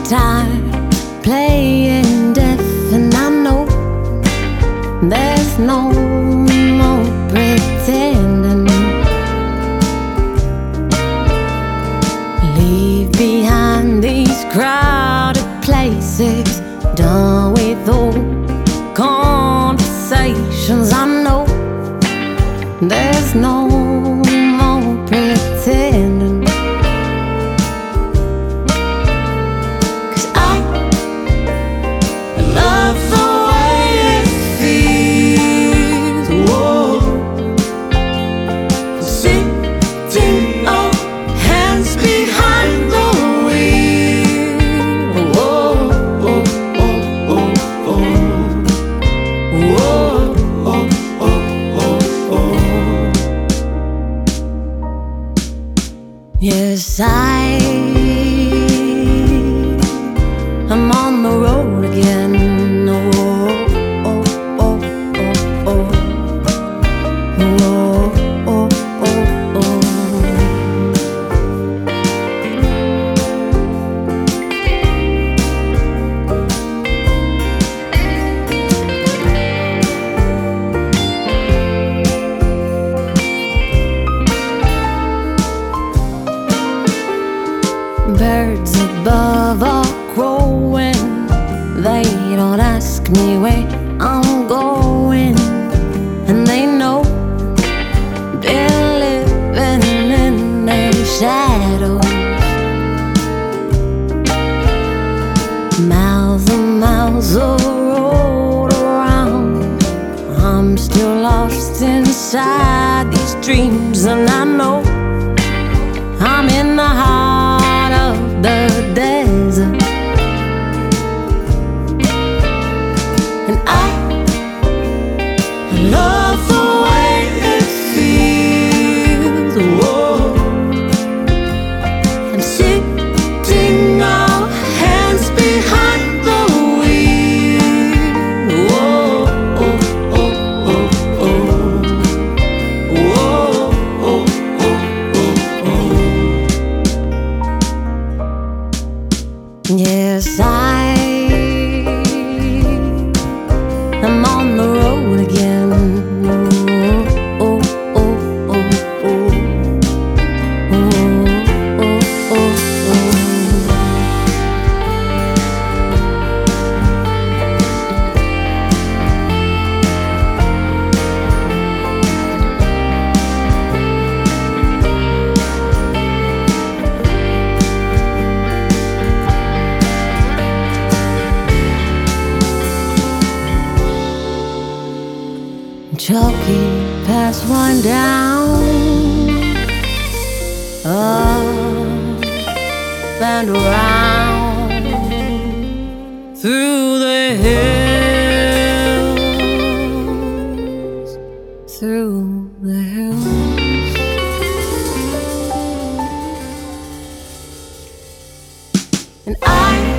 time playing deaf, and I know there's no more pretending. Leave behind these crowded places, done with all conversations. I know there's no more pretending. Yes, I'm on the road again. Oh, oh, oh, oh, oh, oh, oh, oh, birds above are crowing. They don't ask me where I'm going, and they know they're living in their shadows. Miles and miles of road around, I'm still lost inside these dreams, and I know I'm in the heart of the desert. And I love the way it feels. Whoa. I'm sitting our hands behind the wheel. Whoa, oh, oh, oh, oh. Whoa, oh, oh, oh, oh. Yes, I'm on the road again. Oh, oh, oh, oh, oh, oh, oh, oh, Chalky pass one down, up and around, through the hills, through the hills. And I